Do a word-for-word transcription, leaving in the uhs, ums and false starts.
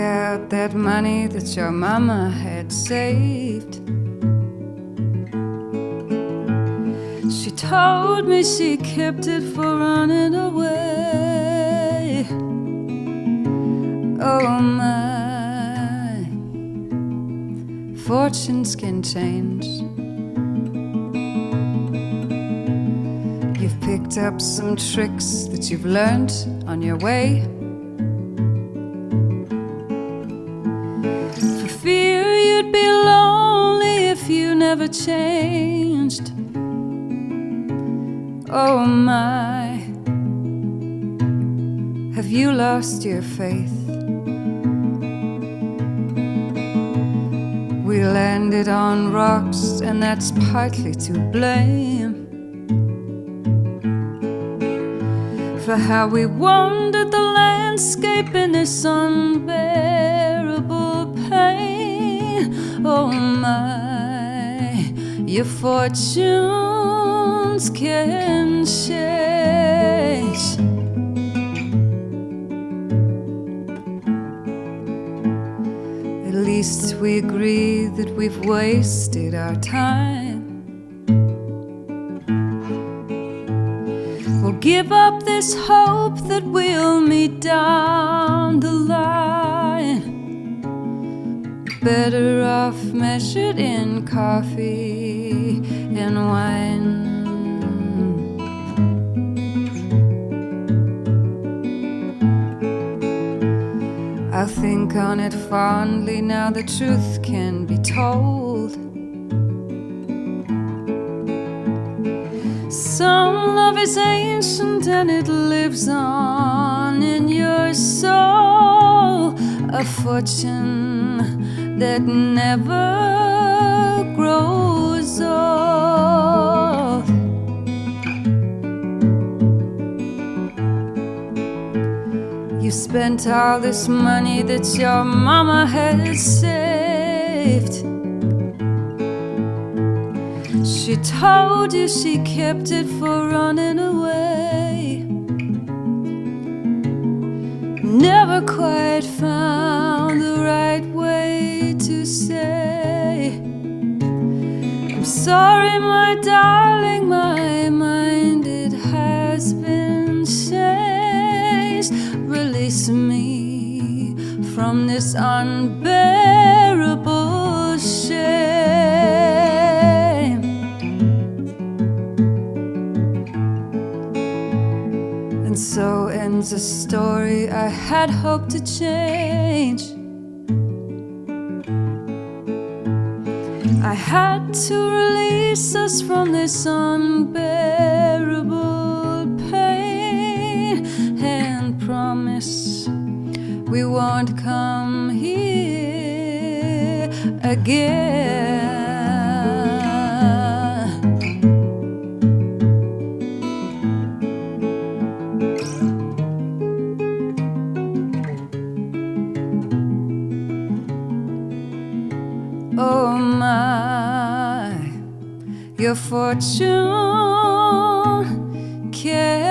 out that money that your mama had saved. She told me she kept it for running away. Oh my, fortunes can change. You've picked up some tricks that you've learned on your way. For fear you'd be lonely if you never changed. Oh my, have you lost your faith? We landed on rocks, and that's partly to blame for how we wandered the landscape in this unbearable pain. Oh my, your fortunes can change. At least we agree that we've wasted our time. We'll give up this hope that we'll meet down the line. Better off measured in coffee and wine. I'll think on it fondly now the truth can be told. Some love is ancient and it lives on in your soul. A fortune that never grows old. You spent all this money that your mama had saved. She told you she kept it for running away. Never quite found the right way to say, I'm sorry, my darling, my mind, it has been changed. Release me from this unbearable shame. And so ends a story I had hoped to change. I had to release us from this unbearable pain and promise we won't come here again. Oh my, your fortune can